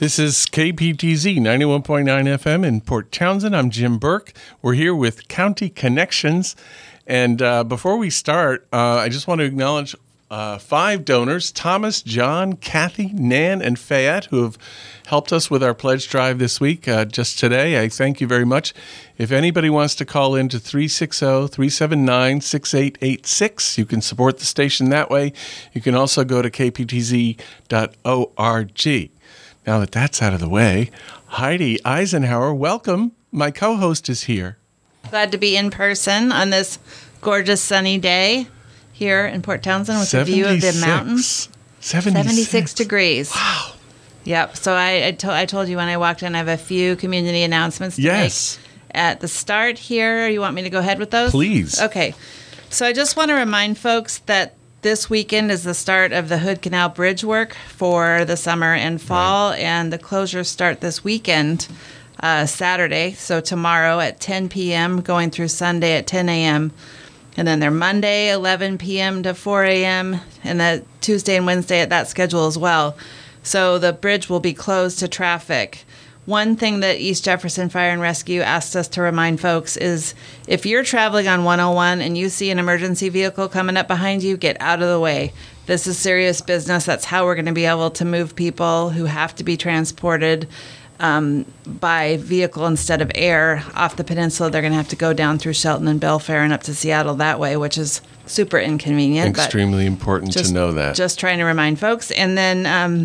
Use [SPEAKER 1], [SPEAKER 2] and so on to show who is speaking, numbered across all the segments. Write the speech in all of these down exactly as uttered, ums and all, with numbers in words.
[SPEAKER 1] This is K P T Z ninety-one point nine F M in Port Townsend. I'm Jim Burke. We're here with County Connections. And uh, before we start, uh, I just want to acknowledge uh, five donors, Thomas, John, Kathy, Nan, and Fayette, who have helped us with our pledge drive this week, uh, just today. I thank you very much. If anybody wants to call in to three six zero, three seven nine, six eight eight six, you can support the station that way. You can also go to k p t z dot org. Now that that's out of the way, Heidi Eisenhower, welcome. My co-host is here.
[SPEAKER 2] Glad to be in person on this gorgeous sunny day here in Port Townsend with a view of the mountains.
[SPEAKER 1] seventy-six.
[SPEAKER 2] seventy-six degrees.
[SPEAKER 1] Wow.
[SPEAKER 2] Yep. So I, I, to, I told you when I walked in, I have a few community announcements to
[SPEAKER 1] yes.
[SPEAKER 2] make at the start here. You want me to go ahead with those?
[SPEAKER 1] Please.
[SPEAKER 2] Okay. So I just want to remind folks that this weekend is the start of the Hood Canal Bridge work for the summer and fall, right. And the closures start this weekend, uh, Saturday, so tomorrow at ten p.m., going through Sunday at ten a.m., and then they're Monday, eleven p.m. to four a.m., and then Tuesday and Wednesday at that schedule as well. So the bridge will be closed to traffic. One thing that East Jefferson Fire and Rescue asked us to remind folks is if you're traveling on one oh one and you see an emergency vehicle coming up behind you, get out of the way. This is serious business. That's how we're going to be able to move people who have to be transported um, by vehicle instead of air off the peninsula. They're going to have to go down through Shelton and Belfair and up to Seattle that way, which is super inconvenient.
[SPEAKER 1] Extremely important
[SPEAKER 2] just,
[SPEAKER 1] to know that.
[SPEAKER 2] Just trying to remind folks. And then Um,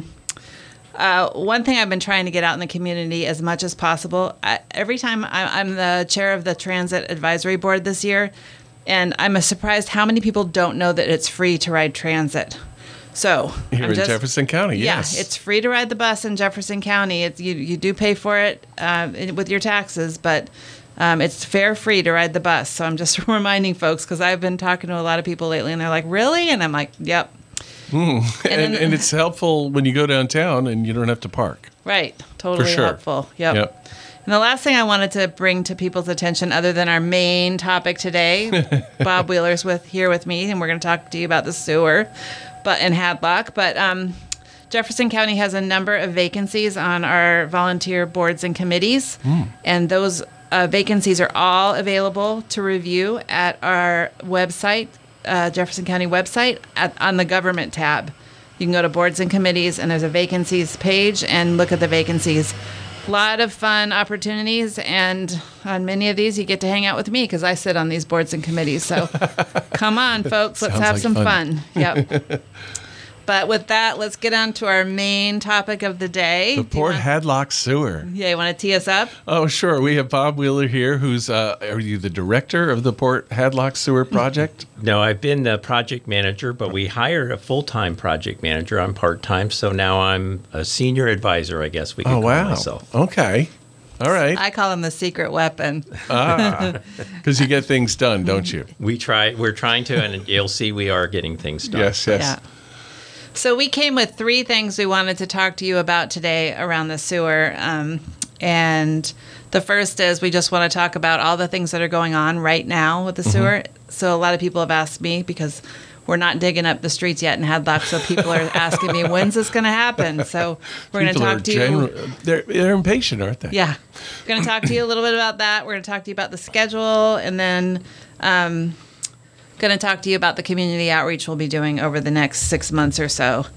[SPEAKER 2] Uh, one thing I've been trying to get out in the community as much as possible, I, every time I, I'm the chair of the Transit Advisory Board this year, and I'm surprised how many people don't know that it's free to ride transit. So
[SPEAKER 1] Here
[SPEAKER 2] I'm
[SPEAKER 1] in
[SPEAKER 2] just,
[SPEAKER 1] Jefferson County, yes.
[SPEAKER 2] Yeah, it's free to ride the bus in Jefferson County. It's, you, you do pay for it uh, with your taxes, but um, it's fare free to ride the bus. So I'm just reminding folks, because I've been talking to a lot of people lately, and they're like, really? And I'm like, yep.
[SPEAKER 1] Mm.
[SPEAKER 2] And,
[SPEAKER 1] and,
[SPEAKER 2] then,
[SPEAKER 1] and it's helpful when you go downtown and you don't have to park.
[SPEAKER 2] Right. Totally
[SPEAKER 1] For sure.
[SPEAKER 2] helpful. Yep.
[SPEAKER 1] yep.
[SPEAKER 2] And the last thing I wanted to bring to people's attention, other than our main topic today, Bob Wheeler's with here with me, and we're going to talk to you about the sewer, but in Hadlock. But um, Jefferson County has a number of vacancies on our volunteer boards and committees, mm. and those uh, vacancies are all available to review at our website. Uh, Jefferson County website at, on the government tab. You can go to boards and committees and there's a vacancies page and look at the vacancies. A lot of fun opportunities, and on many of these you get to hang out with me because I sit on these boards and committees. So come on, folks, let's
[SPEAKER 1] Sounds
[SPEAKER 2] have
[SPEAKER 1] like
[SPEAKER 2] some
[SPEAKER 1] fun.
[SPEAKER 2] fun. Yep. But with that, let's get on to our main topic of the day.
[SPEAKER 1] The Port want, Hadlock Sewer.
[SPEAKER 2] Yeah, you want to tee us up?
[SPEAKER 1] Oh, sure. We have Bob Wheeler here, who's, uh, are you the director of the Port Hadlock Sewer project?
[SPEAKER 3] No, I've been the project manager, but we hired a full-time project manager. I'm part-time, so now I'm a senior advisor, I guess we could
[SPEAKER 1] oh,
[SPEAKER 3] call
[SPEAKER 1] wow.
[SPEAKER 3] myself.
[SPEAKER 1] Okay. All right.
[SPEAKER 2] I call him the secret weapon.
[SPEAKER 1] Ah, because you get things done, don't you?
[SPEAKER 3] We try. We're trying to, and you'll see we are getting things done.
[SPEAKER 1] Yes, yes.
[SPEAKER 2] Yeah. So we came with three things we wanted to talk to you about today around the sewer. Um, and the first is we just want to talk about all the things that are going on right now with the mm-hmm. sewer. So a lot of people have asked me, because we're not digging up the streets yet in Hadlock, so people are asking me, when's this going to happen? So we're going to talk to
[SPEAKER 1] general,
[SPEAKER 2] you.
[SPEAKER 1] They're, they're impatient, aren't they?
[SPEAKER 2] Yeah. We're going to talk to you a little bit about that. We're going to talk to you about the schedule, and then um, going to talk to you about the community outreach we'll be doing over the next six months or so.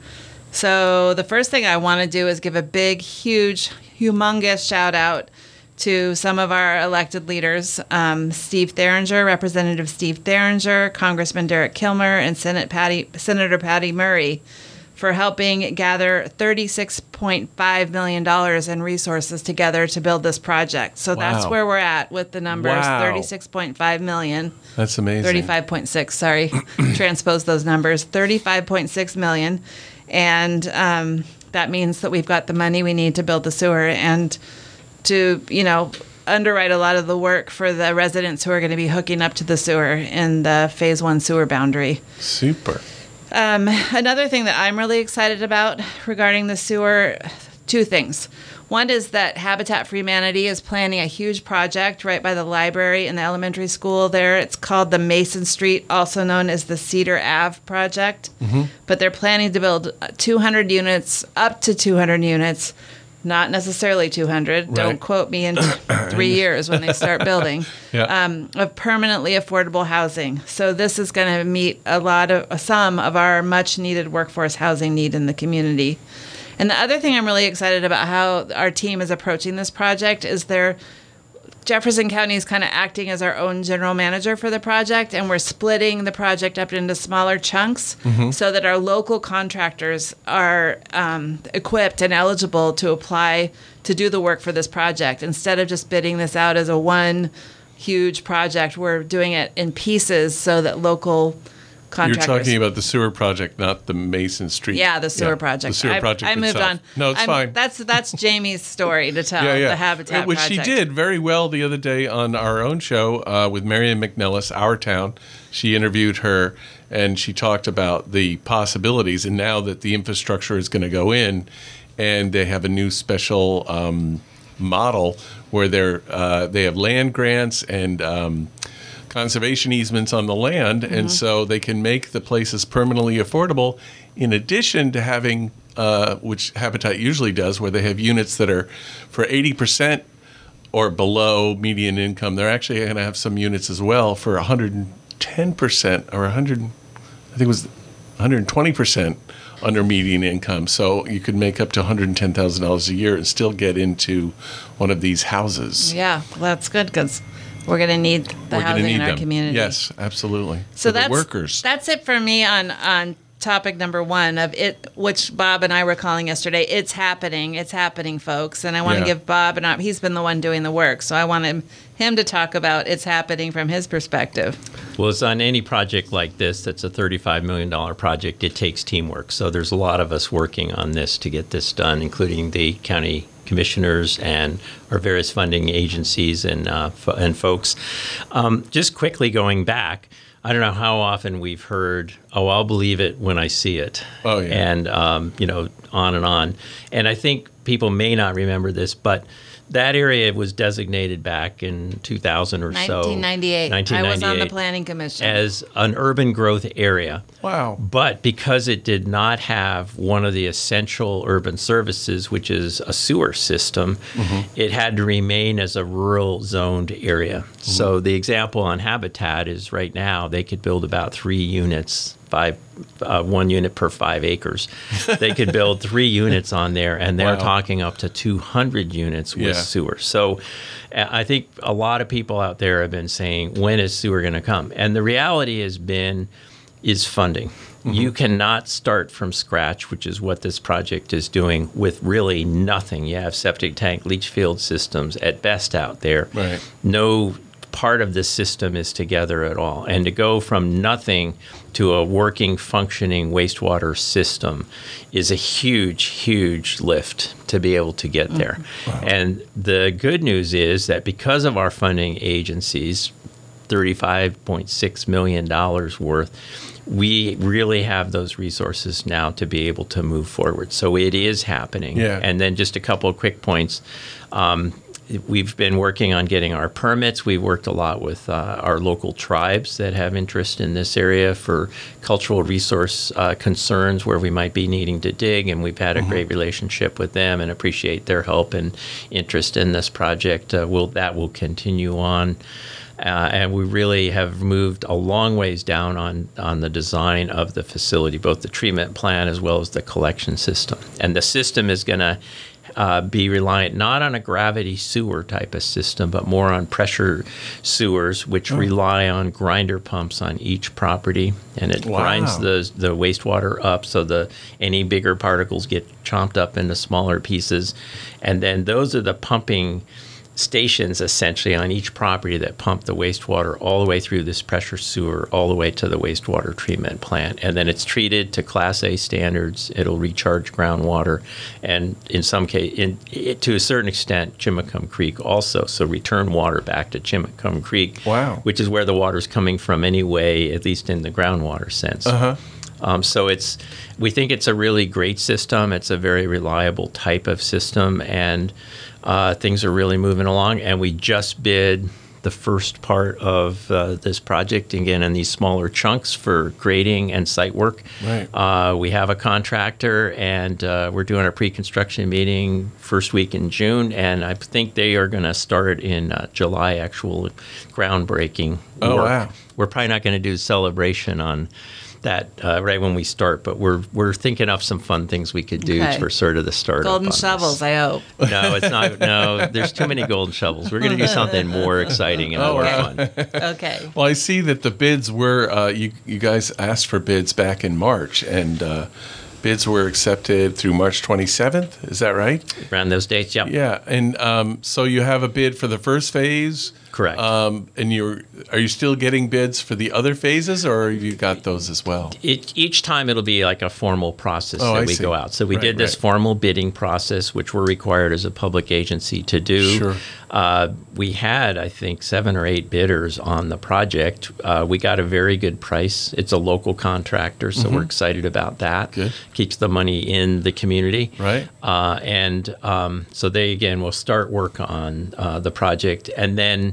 [SPEAKER 2] So the first thing I want to do is give a big, huge, humongous shout out to some of our elected leaders, um, Steve Theringer, Representative Steve Theringer, Congressman Derek Kilmer, and Senate Patty, Senator Patty Murray, for helping gather thirty-six point five million dollars in resources together to build this project. So
[SPEAKER 1] wow.
[SPEAKER 2] that's where we're at with the numbers,
[SPEAKER 1] wow.
[SPEAKER 2] thirty-six point five million dollars.
[SPEAKER 1] That's amazing.
[SPEAKER 2] thirty-five point six, sorry. Transpose those numbers. thirty-five point six million dollars. And um, that means that we've got the money we need to build the sewer and to, you know, underwrite a lot of the work for the residents who are going to be hooking up to the sewer in the phase one sewer boundary.
[SPEAKER 1] Super.
[SPEAKER 2] Um, another thing that I'm really excited about regarding the sewer, two things. One is that Habitat for Humanity is planning a huge project right by the library and the elementary school there. It's called the Mason Street, also known as the Cedar Ave project. Mm-hmm. But they're planning to build two hundred units, up to two hundred units, not necessarily two hundred.
[SPEAKER 1] Right.
[SPEAKER 2] Don't quote me in three years when they start building.
[SPEAKER 1] Yeah.
[SPEAKER 2] Um, of permanently affordable housing. So this is going to meet a lot of some of our much needed workforce housing need in the community. And the other thing I'm really excited about how our team is approaching this project is they're Jefferson County is kind of acting as our own general manager for the project, and we're splitting the project up into smaller chunks mm-hmm. so that our local contractors are um, equipped and eligible to apply to do the work for this project. Instead of just bidding this out as a one huge project, we're doing it in pieces so that local contractors.
[SPEAKER 1] You're talking about the sewer project, not the Mason Street.
[SPEAKER 2] Yeah, the sewer
[SPEAKER 1] yeah,
[SPEAKER 2] project.
[SPEAKER 1] The sewer
[SPEAKER 2] I,
[SPEAKER 1] project
[SPEAKER 2] I moved
[SPEAKER 1] itself.
[SPEAKER 2] on.
[SPEAKER 1] No, it's
[SPEAKER 2] I'm,
[SPEAKER 1] fine.
[SPEAKER 2] That's that's Jamie's story to tell.
[SPEAKER 1] yeah, yeah.
[SPEAKER 2] The Habitat
[SPEAKER 1] Which
[SPEAKER 2] project.
[SPEAKER 1] she did very well the other day on our own show uh, with Marian McNellis, Our Town. She interviewed her, and she talked about the possibilities. And now that the infrastructure is going to go in, and they have a new special um, model where they're uh, they have land grants and um, conservation easements on the land, mm-hmm. and so they can make the places permanently affordable, in addition to having, uh, which Habitat usually does, where they have units that are for eighty percent or below median income. They're actually going to have some units as well for one hundred ten percent or one hundred, I think it was one hundred twenty percent under median income. So you could make up to one hundred ten thousand dollars a year and still get into one of these houses.
[SPEAKER 2] Yeah, well, that's good because we're going to need the
[SPEAKER 1] We're
[SPEAKER 2] housing
[SPEAKER 1] need
[SPEAKER 2] in our
[SPEAKER 1] them.
[SPEAKER 2] community.
[SPEAKER 1] Yes, absolutely.
[SPEAKER 2] So
[SPEAKER 1] for
[SPEAKER 2] that's
[SPEAKER 1] the workers.
[SPEAKER 2] That's it for me on on topic number one of it, which Bob and I were calling yesterday. It's happening. It's happening, folks. And I want to
[SPEAKER 1] Yeah.
[SPEAKER 2] give Bob an op- he's been the one doing the work, so I want him him to talk about it's happening from his perspective.
[SPEAKER 3] Well, it's on any project like this that's a thirty-five million dollars project, it takes teamwork. So there's a lot of us working on this to get this done, including the county commissioners and our various funding agencies and uh, f- and folks. Um, just quickly going back, I don't know how often we've heard, oh, I'll believe it when I see it.
[SPEAKER 1] Oh, yeah.
[SPEAKER 3] And, um, you know, on and on. And I think people may not remember this, but that area was designated back in two thousand or so.
[SPEAKER 2] nineteen ninety-eight. I was on the Planning Commission.
[SPEAKER 3] As an urban growth area.
[SPEAKER 1] Wow.
[SPEAKER 3] But because it did not have one of the essential urban services, which is a sewer system, mm-hmm. it had to remain as a rural zoned area. Mm-hmm. So the example on Habitat is right now they could build about three units, five, uh, one unit per five acres. They could build three units on there, and they're
[SPEAKER 1] Wow.
[SPEAKER 3] talking up to two hundred units with
[SPEAKER 1] Yeah.
[SPEAKER 3] sewer. So uh, I think a lot of people out there have been saying, when is sewer going to come? And the reality has been, is funding. Mm-hmm. You cannot start from scratch, which is what this project is doing, with really nothing. You have septic tank, leach field systems at best out there.
[SPEAKER 1] Right.
[SPEAKER 3] No part of this system is together at all. And to go from nothing to a working, functioning wastewater system is a huge, huge lift to be able to get there. Wow. And the good news is that because of our funding agencies, thirty-five point six million dollars worth, we really have those resources now to be able to move forward. So it is happening.
[SPEAKER 1] Yeah.
[SPEAKER 3] And then just a couple of quick points. Um, We've been working on getting our permits. We've worked a lot with uh, our local tribes that have interest in this area for cultural resource uh, concerns where we might be needing to dig, and we've had a mm-hmm. great relationship with them and appreciate their help and interest in this project. Uh, will that will continue on. Uh, and we really have moved a long ways down on, on the design of the facility, both the treatment plant as well as the collection system. And the system is going to Uh, be reliant not on a gravity sewer type of system, but more on pressure sewers, which oh. rely on grinder pumps on each property, and it
[SPEAKER 1] wow.
[SPEAKER 3] grinds the the wastewater up so the any bigger particles get chomped up into smaller pieces, and then those are the pumping stations essentially on each property that pump the wastewater all the way through this pressure sewer all the way to the wastewater treatment plant, and then it's treated to Class A standards. It'll recharge groundwater, and in some case, in, it, to a certain extent, Chimacum Creek also. So return water back to Chimacum Creek,
[SPEAKER 1] wow.
[SPEAKER 3] which is where the water's coming from anyway, at least in the groundwater sense.
[SPEAKER 1] Uh-huh.
[SPEAKER 3] Um, so it's, we think it's a really great system. It's a very reliable type of system, and uh, things are really moving along. And we just bid the first part of uh, this project, again, in these smaller chunks for grading and site work.
[SPEAKER 1] Right.
[SPEAKER 3] Uh, we have a contractor, and uh, we're doing a pre-construction meeting first week in June, and I think they are going to start in uh, July, actual groundbreaking
[SPEAKER 1] Oh,
[SPEAKER 3] work.
[SPEAKER 1] wow.
[SPEAKER 3] We're probably not going to do celebration on that uh, right when we start, but we're we're thinking of some fun things we could do
[SPEAKER 2] Okay.
[SPEAKER 3] for sort of the start.
[SPEAKER 2] Golden shovels, I hope.
[SPEAKER 3] No, it's not. No, there's too many golden shovels. We're going to do something more exciting and
[SPEAKER 1] Oh,
[SPEAKER 3] more
[SPEAKER 1] wow.
[SPEAKER 3] fun.
[SPEAKER 2] Okay.
[SPEAKER 1] Well, I see that the bids were, uh, you, you guys asked for bids back in March, and uh, bids were accepted through March twenty-seventh. Is that right?
[SPEAKER 3] Around those dates, yeah.
[SPEAKER 1] Yeah. And um, so you have a bid for the first phase.
[SPEAKER 3] Correct.
[SPEAKER 1] Um, and you're are you still getting bids for the other phases, or have you got those as well?
[SPEAKER 3] It, each time it'll be like a formal process
[SPEAKER 1] Oh,
[SPEAKER 3] that
[SPEAKER 1] I
[SPEAKER 3] we
[SPEAKER 1] see.
[SPEAKER 3] go out. So we
[SPEAKER 1] Right,
[SPEAKER 3] did this
[SPEAKER 1] right.
[SPEAKER 3] formal bidding process, which we're required as a public agency to do.
[SPEAKER 1] Sure.
[SPEAKER 3] Uh, we had, I think, seven or eight bidders on the project. Uh, we got a very good price. It's a local contractor, so we're excited about that.
[SPEAKER 1] Mm-hmm. Good.
[SPEAKER 3] Keeps the money in the community.
[SPEAKER 1] Right.
[SPEAKER 3] Uh, and um, so they, again, will start work on uh, the project. And then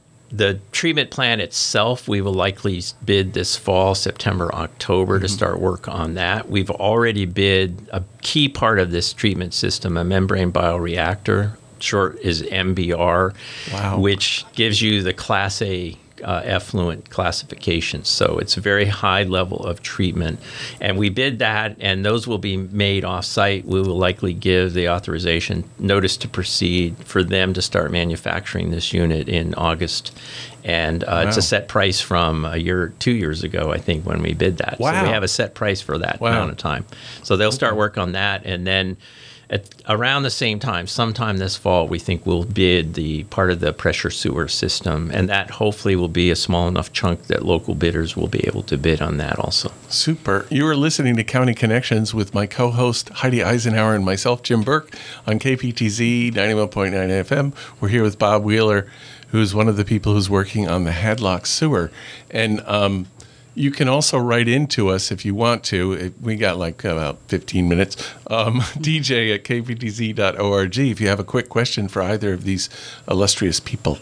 [SPEAKER 3] the treatment plant itself, we will likely bid this fall, September, October, to start work on that. We've already bid a key part of this treatment system, a membrane bioreactor, short is M B R,
[SPEAKER 1] Wow.
[SPEAKER 3] which gives you the Class A uh, effluent classification. So it's a very high level of treatment. And we bid that, and those will be made off-site. We will likely give the authorization notice to proceed for them to start manufacturing this unit in August. And uh, it's
[SPEAKER 1] Wow.
[SPEAKER 3] a set price from a year, two years ago, I think, when we bid that. So
[SPEAKER 1] Wow.
[SPEAKER 3] we have a set price for that
[SPEAKER 1] Wow.
[SPEAKER 3] amount of time. So they'll start work on that, and then at around the same time, sometime this fall, we think we'll bid the part of the pressure sewer system, and that hopefully will be a small enough chunk that local bidders will be able to bid on that also.
[SPEAKER 1] Super. You are listening to County Connections with my co-host Heidi Eisenhower and myself, Jim Burke, on K P T Z ninety-one point nine F M. We're here with Bob Wheeler, who's one of the people who's working on the Hadlock sewer. And um, you can also write into us if you want to. It- We got like about fifteen minutes. Um, D J at k p t z dot org if you have a quick question for either of these illustrious people.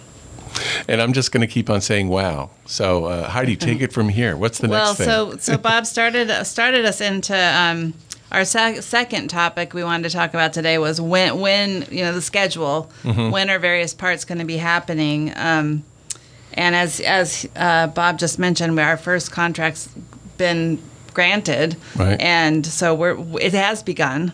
[SPEAKER 1] And I'm just going to keep on saying wow. So uh, Heidi, take it from here. What's the
[SPEAKER 2] Well,
[SPEAKER 1] next thing?
[SPEAKER 2] so so Bob started started us into um, our sec- second topic we wanted to talk about today was when when you know the schedule.
[SPEAKER 1] Mm-hmm.
[SPEAKER 2] When are various parts going to be happening? Um, and as as uh, Bob just mentioned, our first contract's been granted,
[SPEAKER 1] Right.
[SPEAKER 2] and so we're it has begun.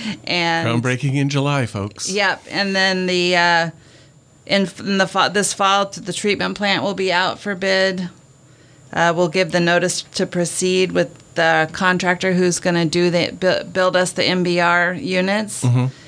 [SPEAKER 2] and
[SPEAKER 1] Groundbreaking in July, folks.
[SPEAKER 2] Yep, and then the uh, in, in the fall, this fall, the treatment plant will be out for bid. Uh, we'll give the notice to proceed with the contractor who's going to do the bu- build us the M B R units,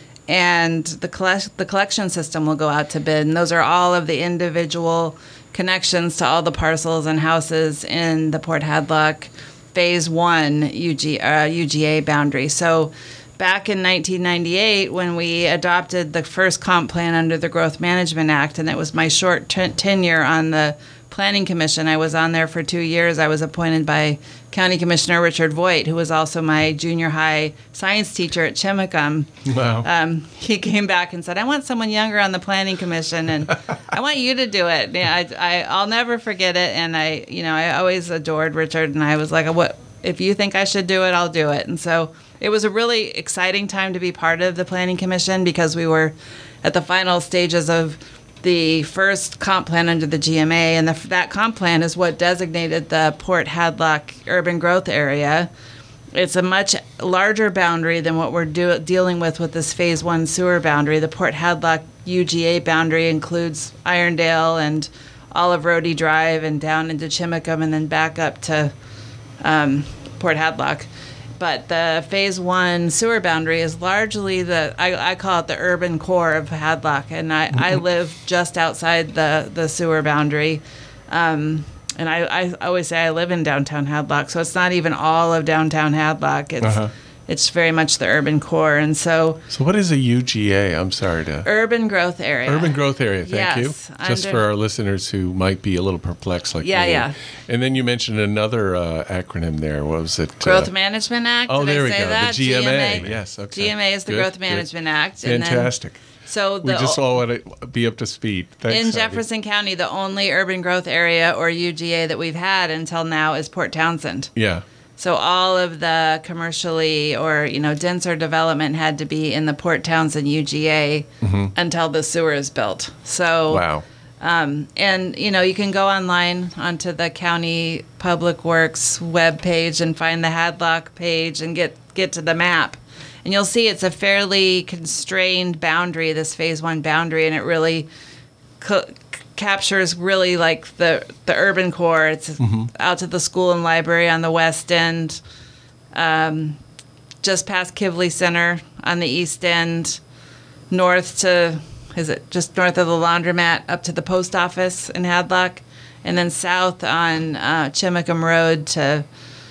[SPEAKER 2] and the collect, the collection system will go out to bid. And those are all of the individual connections to all the parcels and houses in the Port Hadlock Phase One U G, uh, U G A boundary. So. Back in nineteen ninety-eight, when we adopted the first comp plan under the Growth Management Act, and it was my short t- tenure on the Planning Commission. I was on there for two years. I was appointed by County Commissioner Richard Voigt, who was also my junior high science teacher at Chimicum.
[SPEAKER 1] Wow.
[SPEAKER 2] Um, he came back and said, I want someone younger on the Planning Commission, and I want you to do it. Yeah, I, I, I'll never forget it. And I, you know, I always adored Richard, and I was like, what, if you think I should do it, I'll do it. And so it was a really exciting time to be part of the Planning Commission because we were at the final stages of the first comp plan under the G M A, and the, that comp plan is what designated the Port Hadlock urban growth area. It's a much larger boundary than what we're do, dealing with with this Phase One sewer boundary. The Port Hadlock U G A boundary includes Irondale and Olive Roadie Drive and down into Chimicum and then back up to um, Port Hadlock. But the Phase One sewer boundary is largely the I, I call it the urban core of Hadlock, and I, I live just outside the, the sewer boundary. Um, and I, I always say I live in downtown Hadlock, so it's not even all of downtown Hadlock. It's
[SPEAKER 1] Uh-huh.
[SPEAKER 2] it's very much the urban core. And so
[SPEAKER 1] So what is a U G A? I'm sorry to...
[SPEAKER 2] urban growth area.
[SPEAKER 1] Urban growth area, thank
[SPEAKER 2] Yes,
[SPEAKER 1] you. Just
[SPEAKER 2] under-
[SPEAKER 1] for our listeners who might be a little perplexed like
[SPEAKER 2] Yeah,
[SPEAKER 1] me.
[SPEAKER 2] yeah.
[SPEAKER 1] And then you mentioned another uh, acronym there. What was it?
[SPEAKER 2] Growth
[SPEAKER 1] Uh,
[SPEAKER 2] Management Act.
[SPEAKER 1] Oh,
[SPEAKER 2] Did
[SPEAKER 1] there
[SPEAKER 2] I
[SPEAKER 1] we
[SPEAKER 2] say
[SPEAKER 1] go.
[SPEAKER 2] That?
[SPEAKER 1] The G M A. Yes, okay.
[SPEAKER 2] G M A is the
[SPEAKER 1] Good,
[SPEAKER 2] Growth
[SPEAKER 1] good.
[SPEAKER 2] Management Act. And then-
[SPEAKER 1] Fantastic.
[SPEAKER 2] so
[SPEAKER 1] We
[SPEAKER 2] the
[SPEAKER 1] just all want to be up to speed. Thanks,
[SPEAKER 2] in
[SPEAKER 1] Heidi.
[SPEAKER 2] Jefferson County, the only urban growth area or U G A that we've had until now is Port Townsend.
[SPEAKER 1] Yeah.
[SPEAKER 2] So all of the commercially or, you know, denser development had to be in the Port Townsend U G A until the sewer is built. So,
[SPEAKER 1] Wow.
[SPEAKER 2] and, you know, you can go online onto the County Public Works webpage and find the Hadlock page and get, get to the map. And you'll see it's a fairly constrained boundary, this phase one boundary, and it really co- captures really like the the urban core. It's out to the school and library on the west end, um, just past Kivley Center on the east end, north to, is it just north of the laundromat up to the post office in Hadlock, and then south on uh, Chimacum Road to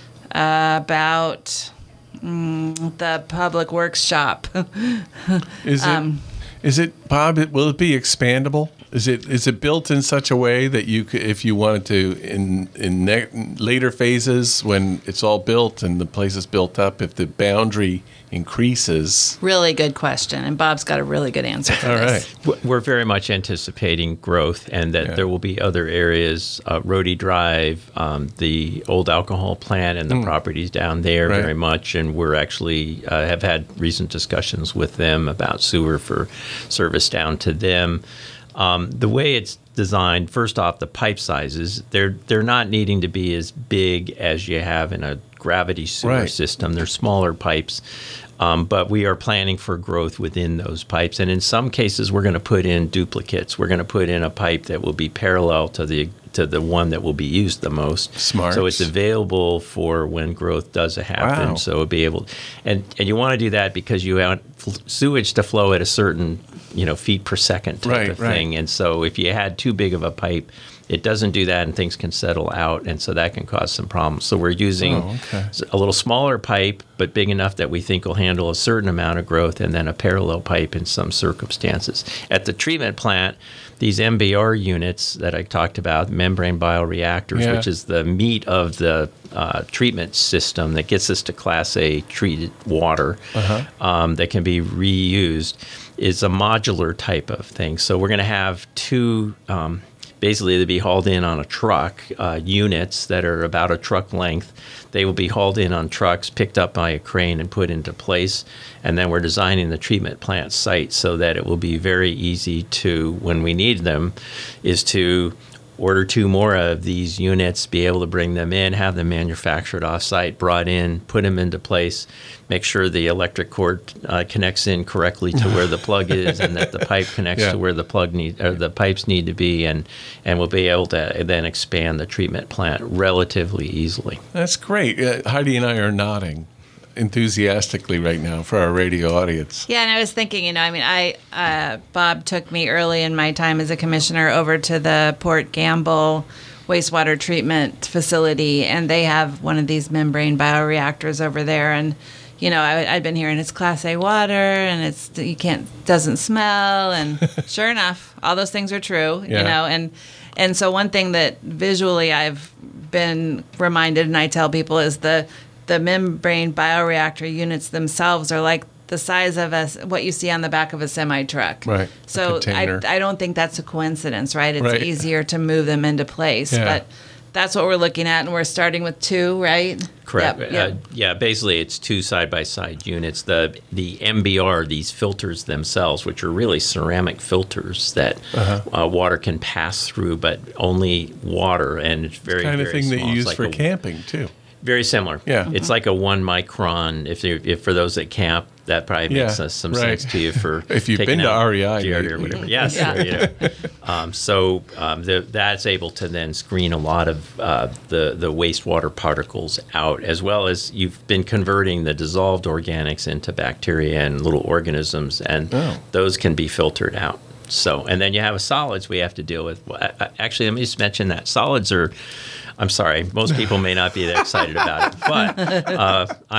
[SPEAKER 2] uh, about mm, the Public Works shop.
[SPEAKER 1] Is it?
[SPEAKER 2] Um,
[SPEAKER 1] is it, Bob? It, will it be expandable? Is it? Is it built in such a way that you, could, if you wanted to, in in ne- later phases when it's all built and the place is built up, if the boundary increases?
[SPEAKER 2] Really good question, and Bob's got a really good answer for
[SPEAKER 1] All
[SPEAKER 2] this.
[SPEAKER 1] right.
[SPEAKER 3] W- We're very much anticipating growth, and that
[SPEAKER 1] Yeah.
[SPEAKER 3] there will be other areas, uh, Rhodey Drive, um, the old alcohol plant, and the properties down there
[SPEAKER 1] Right.
[SPEAKER 3] very much. And we're actually uh, have had recent discussions with them about sewer for service down to them. Um, the way it's designed, first off, the pipe sizes, they're they're not needing to be as big as you have in a gravity sewer
[SPEAKER 1] Right.
[SPEAKER 3] system. They're smaller pipes, um, but we are planning for growth within those pipes. And in some cases, we're going to put in duplicates. We're going to put in a pipe that will be parallel to the to the one that will be used the most.
[SPEAKER 1] Smart.
[SPEAKER 3] So it's available for when growth does happen.
[SPEAKER 1] Wow.
[SPEAKER 3] So it'll be able, and and you want to do that because you want f- sewage to flow at a certain, you know, feet per second type
[SPEAKER 1] Right,
[SPEAKER 3] of
[SPEAKER 1] right.
[SPEAKER 3] thing. And so if you had too big of a pipe, it doesn't do that, and things can settle out, and so that can cause some problems. So we're using
[SPEAKER 1] Oh, okay.
[SPEAKER 3] a little smaller pipe, but big enough that we think will handle a certain amount of growth, and then a parallel pipe in some circumstances. At the treatment plant, these M B R units that I talked about, membrane bioreactors,
[SPEAKER 1] Yeah.
[SPEAKER 3] which is the meat of the uh, treatment system that gets us to Class A treated water um, that can be reused, is a modular type of thing. So we're going to have two. Um, Basically, they'll be hauled in on a truck, uh, units that are about a truck length. They will be hauled in on trucks, picked up by a crane, and put into place. And then we're designing the treatment plant site so that it will be very easy to, when we need them, is to order two more of these units, be able to bring them in, have them manufactured off-site, brought in, put them into place, make sure the electric cord uh, connects in correctly to where the plug is, and that the pipe connects
[SPEAKER 1] Yeah.
[SPEAKER 3] to where the plug need or the pipes need to be, and and we'll be able to then expand the treatment plant relatively easily.
[SPEAKER 1] That's great. Uh, Heidi and I are nodding enthusiastically right now for our radio audience.
[SPEAKER 2] Yeah, and I was thinking, you know, I mean, I uh, Bob took me early in my time as a commissioner over to the Port Gamble wastewater treatment facility, and they have one of these membrane bioreactors over there. And you know, I, I'd been hearing it's Class A water, and it's you can't doesn't smell, and sure enough, all those things are true.
[SPEAKER 1] Yeah.
[SPEAKER 2] You know, and and so one thing that visually I've been reminded, and I tell people, is the the membrane bioreactor units themselves are like the size of a, what you see on the back of a semi truck.
[SPEAKER 1] Right, a
[SPEAKER 2] So I,
[SPEAKER 1] container.
[SPEAKER 2] I don't think that's a coincidence, right? It's
[SPEAKER 1] Right.
[SPEAKER 2] easier to move them into place.
[SPEAKER 1] Yeah.
[SPEAKER 2] But that's what we're looking at, and we're starting with two, right?
[SPEAKER 3] Correct.
[SPEAKER 2] Yep, yep.
[SPEAKER 3] Uh, yeah, basically it's two side-by-side units. The the M B R, these filters themselves, which are really ceramic filters that uh water can pass through, but only water, and it's very,
[SPEAKER 1] Kind of
[SPEAKER 3] very
[SPEAKER 1] thing that
[SPEAKER 3] small.
[SPEAKER 1] you
[SPEAKER 3] It's
[SPEAKER 1] use
[SPEAKER 3] like
[SPEAKER 1] for
[SPEAKER 3] a-
[SPEAKER 1] camping too.
[SPEAKER 3] Very similar.
[SPEAKER 1] Yeah.
[SPEAKER 3] It's like a one micron. If you if for those that camp, that probably makes
[SPEAKER 1] Yeah,
[SPEAKER 3] us some
[SPEAKER 1] right.
[SPEAKER 3] sense to you for
[SPEAKER 1] If you've
[SPEAKER 3] taking
[SPEAKER 1] been to
[SPEAKER 3] out
[SPEAKER 1] R E I,
[SPEAKER 3] G R D or
[SPEAKER 1] maybe.
[SPEAKER 3] whatever. Yes.
[SPEAKER 2] Yeah.
[SPEAKER 3] or, you know. um, so um, the, that's able to then screen a lot of uh, the the wastewater particles out, as well as you've been converting the dissolved organics into bacteria and little organisms, and
[SPEAKER 1] Oh.
[SPEAKER 3] those can be filtered out. So, and then you have solids we have to deal with. Well, I- I- Actually, let me just mention that solids are. I'm sorry, most people may not be that excited about it, but uh, I am.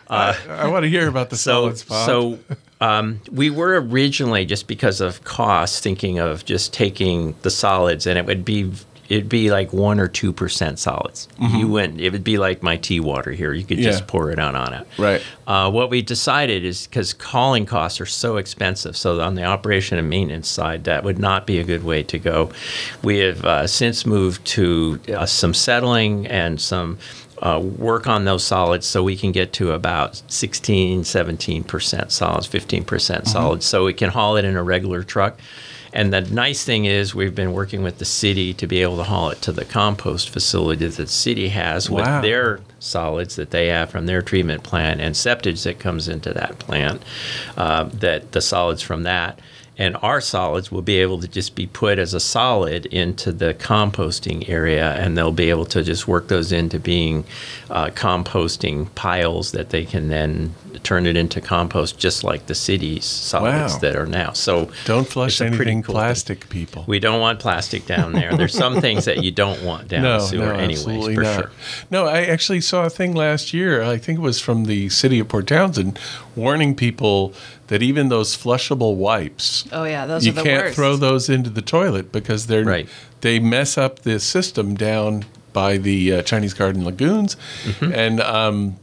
[SPEAKER 1] I, I want to hear about the
[SPEAKER 3] So,
[SPEAKER 1] solids, Bob.
[SPEAKER 3] so um, we were originally, just because of cost, thinking of just taking the solids, and it would be it'd be like one or two percent solids. Mm-hmm. You wouldn't. It would be like my tea water here. You could
[SPEAKER 1] Yeah.
[SPEAKER 3] just pour it on on it.
[SPEAKER 1] Right.
[SPEAKER 3] Uh, what we decided is because hauling costs are so expensive, so on the operation and maintenance side, that would not be a good way to go. We have uh, since moved to uh, some settling and some uh, work on those solids so we can get to about sixteen, seventeen percent solids, fifteen percent solids, so we can haul it in a regular truck. And the nice thing is we've been working with the city to be able to haul it to the compost facility that the city has
[SPEAKER 1] Wow.
[SPEAKER 3] with their solids that they have from their treatment plant and septage that comes into that plant, uh, that the solids from that. And our solids will be able to just be put as a solid into the composting area, and they'll be able to just work those into being uh, composting piles that they can then turn it into compost, just like the city's solids
[SPEAKER 1] Wow.
[SPEAKER 3] that are now. So
[SPEAKER 1] Don't flush
[SPEAKER 3] it's a pretty
[SPEAKER 1] anything
[SPEAKER 3] cool thing.
[SPEAKER 1] plastic, people.
[SPEAKER 3] We don't want plastic down there. There's some things that you don't want down
[SPEAKER 1] no,
[SPEAKER 3] the sewer,
[SPEAKER 1] no,
[SPEAKER 3] anyways,
[SPEAKER 1] absolutely
[SPEAKER 3] for
[SPEAKER 1] not.
[SPEAKER 3] sure.
[SPEAKER 1] No, I actually saw a thing last year. I think it was from the city of Port Townsend, warning people that even those flushable wipes,
[SPEAKER 2] Oh yeah, those
[SPEAKER 1] you
[SPEAKER 2] are the
[SPEAKER 1] can't
[SPEAKER 2] worst.
[SPEAKER 1] throw those into the toilet because they're
[SPEAKER 3] Right.
[SPEAKER 1] they mess up the system down by the uh, Chinese Garden lagoons,
[SPEAKER 3] Mm-hmm.
[SPEAKER 1] and um,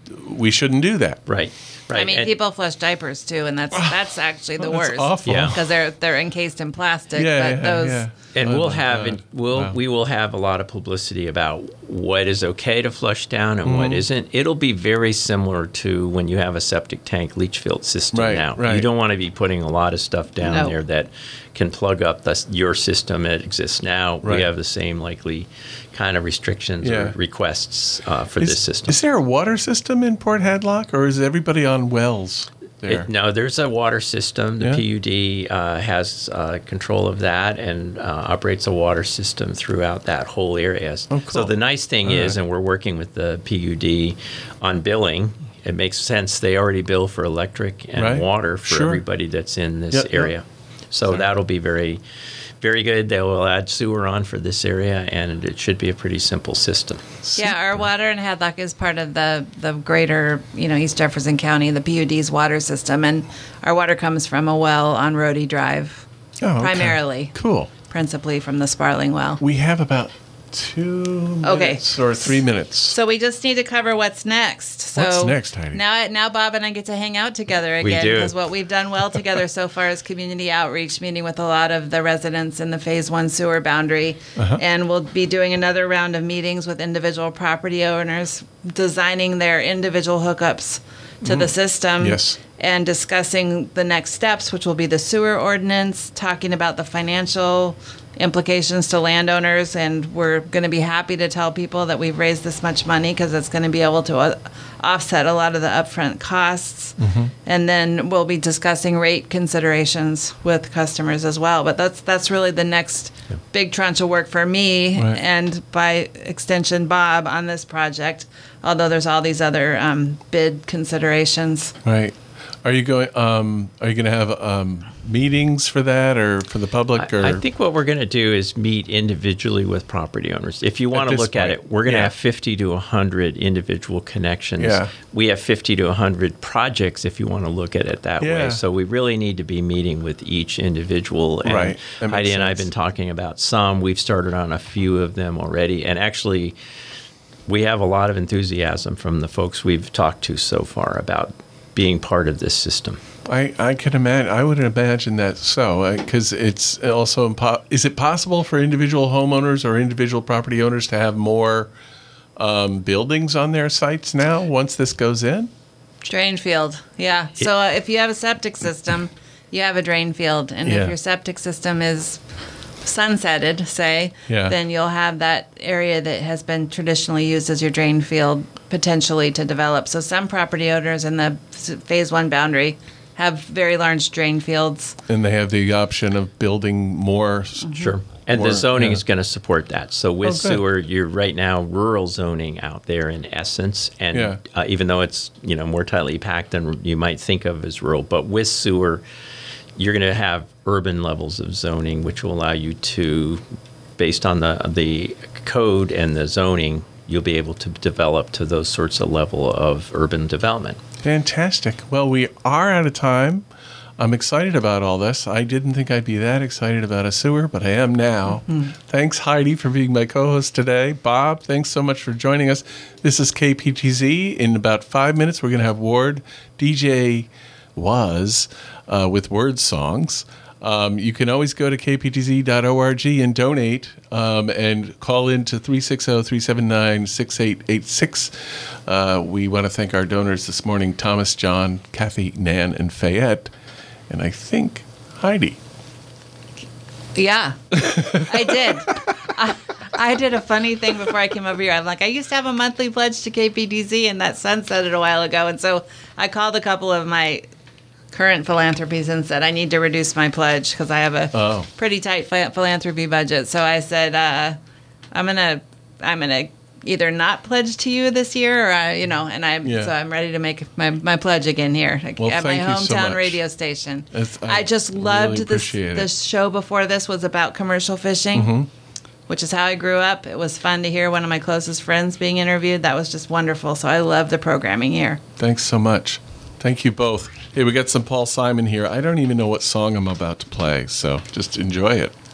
[SPEAKER 1] we shouldn't do that.
[SPEAKER 3] Right, right.
[SPEAKER 2] I mean,
[SPEAKER 3] And-
[SPEAKER 2] people flush diapers too, and that's that's actually the
[SPEAKER 1] That's
[SPEAKER 2] worst.
[SPEAKER 1] awful.
[SPEAKER 3] Yeah.
[SPEAKER 2] because they're they're encased in plastic.
[SPEAKER 1] Yeah,
[SPEAKER 2] but
[SPEAKER 1] yeah,
[SPEAKER 2] those,
[SPEAKER 1] yeah.
[SPEAKER 3] And
[SPEAKER 1] Oh
[SPEAKER 3] we'll
[SPEAKER 1] my
[SPEAKER 3] have
[SPEAKER 1] God.
[SPEAKER 3] and we'll
[SPEAKER 1] Wow.
[SPEAKER 3] we will have a lot of publicity about what is okay to flush down and what isn't. It'll be very similar to when you have a septic tank leach field system
[SPEAKER 1] Right,
[SPEAKER 3] now.
[SPEAKER 1] right.
[SPEAKER 3] You don't want to be putting a lot of stuff down
[SPEAKER 2] No.
[SPEAKER 3] there that can plug up the, your system that exists now.
[SPEAKER 1] Right.
[SPEAKER 3] We have the same likely kind of restrictions
[SPEAKER 1] Yeah.
[SPEAKER 3] or requests uh, for
[SPEAKER 1] Is,
[SPEAKER 3] this system.
[SPEAKER 1] is there a water system in Port Hadlock, or is everybody on wells there?
[SPEAKER 3] It, no, there's a water system. The
[SPEAKER 1] Yeah.
[SPEAKER 3] P U D uh, has uh, control of that and uh, operates a water system throughout that whole area.
[SPEAKER 1] Oh,
[SPEAKER 3] So
[SPEAKER 1] cool.
[SPEAKER 3] the nice thing
[SPEAKER 1] All
[SPEAKER 3] is,
[SPEAKER 1] right.
[SPEAKER 3] and we're working with the P U D on billing. It makes sense. They already bill for electric and
[SPEAKER 1] Right.
[SPEAKER 3] water for
[SPEAKER 1] Sure.
[SPEAKER 3] everybody that's in this
[SPEAKER 1] Yep, yep.
[SPEAKER 3] area. So
[SPEAKER 1] Sorry.
[SPEAKER 3] that'll be very, very good. They will add sewer on for this area, and it should be a pretty simple system.
[SPEAKER 2] yeah, our water in Hadlock is part of the the greater you know East Jefferson County, the P U D's water system, and our water comes from a well on Rhodey Drive,
[SPEAKER 1] Oh, okay.
[SPEAKER 2] primarily,
[SPEAKER 1] Cool.
[SPEAKER 2] principally from the Sparling well.
[SPEAKER 1] We have about two
[SPEAKER 2] Okay.
[SPEAKER 1] minutes or three minutes.
[SPEAKER 2] So we just need to cover what's next. So
[SPEAKER 1] What's next, Heidi?
[SPEAKER 2] Now, now Bob and I get to hang out together
[SPEAKER 3] We
[SPEAKER 2] again
[SPEAKER 3] do.
[SPEAKER 2] because what we've done well together so far is community outreach, meeting with a lot of the residents in the Phase One sewer boundary,
[SPEAKER 1] Uh-huh.
[SPEAKER 2] and we'll be doing another round of meetings with individual property owners, designing their individual hookups to the system.
[SPEAKER 1] Yes.
[SPEAKER 2] And discussing the next steps, which will be the sewer ordinance, talking about the financial implications to landowners, and we're going to be happy to tell people that we've raised this much money because it's going to be able to uh, offset a lot of the upfront costs. And then we'll be discussing rate considerations with customers as well. But that's that's really the next big tranche of work for me,
[SPEAKER 1] Right.
[SPEAKER 2] and by extension Bob, on this project. Although there's all these other um, bid considerations.
[SPEAKER 1] Right. Are you going? Um, are you going to have um, meetings for that, or for the public? Or
[SPEAKER 3] I, I think what we're going to do is meet individually with property owners. If you want to
[SPEAKER 1] this
[SPEAKER 3] look at
[SPEAKER 1] point,
[SPEAKER 3] it, we're going to
[SPEAKER 1] yeah.
[SPEAKER 3] have fifty to one hundred individual connections.
[SPEAKER 1] Yeah.
[SPEAKER 3] We have fifty to one hundred projects if you want to look at it that
[SPEAKER 1] Yeah.
[SPEAKER 3] way. So we really need to be meeting with each individual. And
[SPEAKER 1] Right. That makes
[SPEAKER 3] Heidi and I have
[SPEAKER 1] sense.
[SPEAKER 3] been talking about some. We've started on a few of them already. And actually, we have a lot of enthusiasm from the folks we've talked to so far about being part of this system.
[SPEAKER 1] I, I can imagine. I would imagine that so, because it's also impo- is it possible for individual homeowners or individual property owners to have more um, buildings on their sites now once this goes in?
[SPEAKER 2] Drain field, yeah. So uh, if you have a septic system, you have a drain field, and
[SPEAKER 1] Yeah.
[SPEAKER 2] if your septic system is sunsetted, say,
[SPEAKER 1] Yeah.
[SPEAKER 2] then you'll have that area that has been traditionally used as your drain field potentially to develop. So some property owners in the s- phase one boundary have very large drain fields.
[SPEAKER 1] And they have the option of building more.
[SPEAKER 3] Sure. And
[SPEAKER 1] Or-
[SPEAKER 3] the zoning
[SPEAKER 1] yeah.
[SPEAKER 3] is going to support that. So with
[SPEAKER 1] Oh, good.
[SPEAKER 3] sewer, you're right now rural zoning out there in essence, and
[SPEAKER 1] Yeah.
[SPEAKER 3] uh, even though it's you know more tightly packed than you might think of as rural, but with sewer, you're going to have urban levels of zoning, which will allow you to, based on the the code and the zoning, you'll be able to develop to those sorts of level of urban development.
[SPEAKER 1] Fantastic. Well, we are out of time. I'm excited about all this. I didn't think I'd be that excited about a sewer, but I am now. Mm-hmm. Thanks, Heidi, for being my co-host today. Bob, thanks so much for joining us. This is K P T Z. In about five minutes, we're going to have Ward D J Was uh, with word songs. Um, you can always go to k p t z dot org and donate um, and call in to three six zero, three seven nine, six eight eight six. Uh, we want to thank our donors this morning, Thomas, John, Kathy, Nan, and Fayette, and I think Heidi.
[SPEAKER 2] Yeah, I did. I, I did a funny thing before I came over here. I'm like, I used to have a monthly pledge to K P T Z, and that sunsetted a while ago, and so I called a couple of my current philanthropies and said I need to reduce my pledge because I have a oh. pretty tight ph- philanthropy budget. So I said uh, I'm gonna I'm gonna either not pledge to you this year, or uh, you know, and I'm yeah. so I'm ready to make my, my pledge again here
[SPEAKER 1] well,
[SPEAKER 2] at my hometown
[SPEAKER 1] so
[SPEAKER 2] radio station.
[SPEAKER 1] It's,
[SPEAKER 2] I, I just loved
[SPEAKER 1] really
[SPEAKER 2] this. The show before this was about commercial fishing, mm-hmm. which is how I grew up. It was fun to hear one of my closest friends being interviewed. That was just wonderful. So I love the programming here.
[SPEAKER 1] Thanks so much. Thank you both. Hey, we got some Paul Simon here. I don't even know what song I'm about to play, so just enjoy it.